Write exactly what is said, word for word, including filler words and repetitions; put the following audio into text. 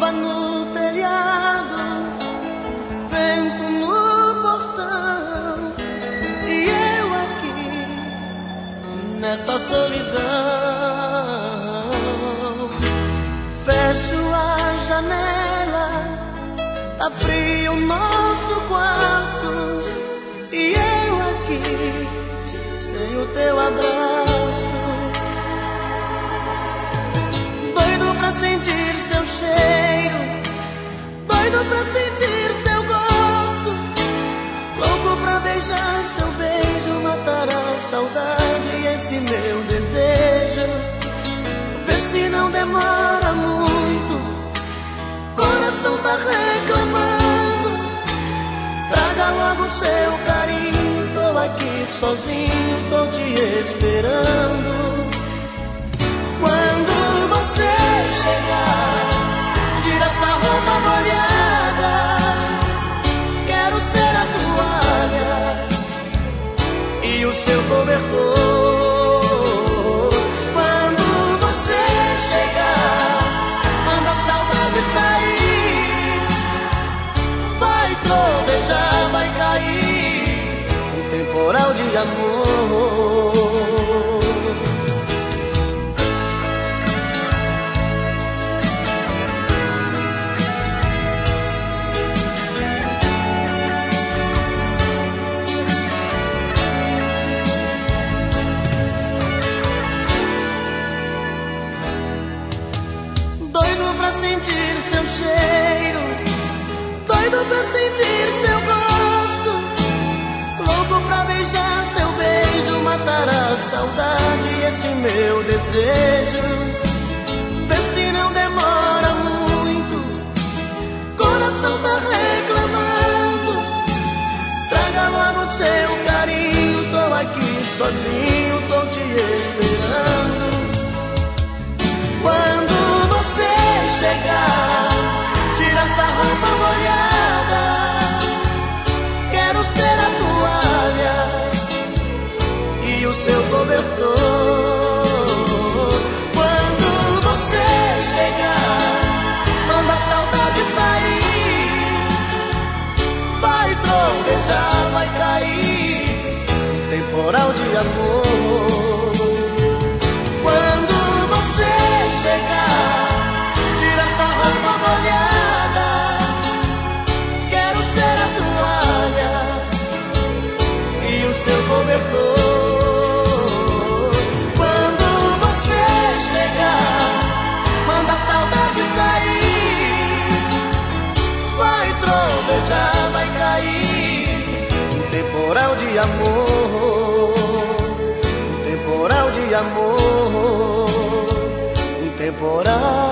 chuva no telhado, vento no portão, e eu aqui nesta solidão. Fecho a janela, tá frio o nosso quarto, e eu aqui sem o teu abraço. Doido pra sentir seu cheiro, doido pra sentir seu gosto, louco pra beijar seu beijo, matar a saudade e esse meu desejo. Vê se não demora muito, coração tá reclamando. Traga logo seu carinho, tô aqui sozinho, tô te esperando. Quando você chegar, tira essa roupa molhada, quero ser a toalha e o seu cobertor. Quando você chegar, manda a saudade sair, vai trovejar, vai cair um temporal de amor. Doido pra sentir seu cheiro, doido pra sentir seu gosto, louco pra beijar seu beijo, matar a saudade e esse meu desejo. Vê se não demora muito, coração tá reclamando. Traga logo seu carinho, tô aqui sozinho, tô te esperando. Quando você chegar, tira essa roupa molhada, quero ser a toalha e o seu cobertor. Quando você chegar, manda a saudade sair, vai trovejar, vai cair um temporal de amor. Quando você chegar, tira essa roupa molhada, quero ser a toalha e o seu cobertor. Quando você chegar, manda a saudade sair, vai trovejar, vai cair um temporal de amor, um temporal de amor, um temporal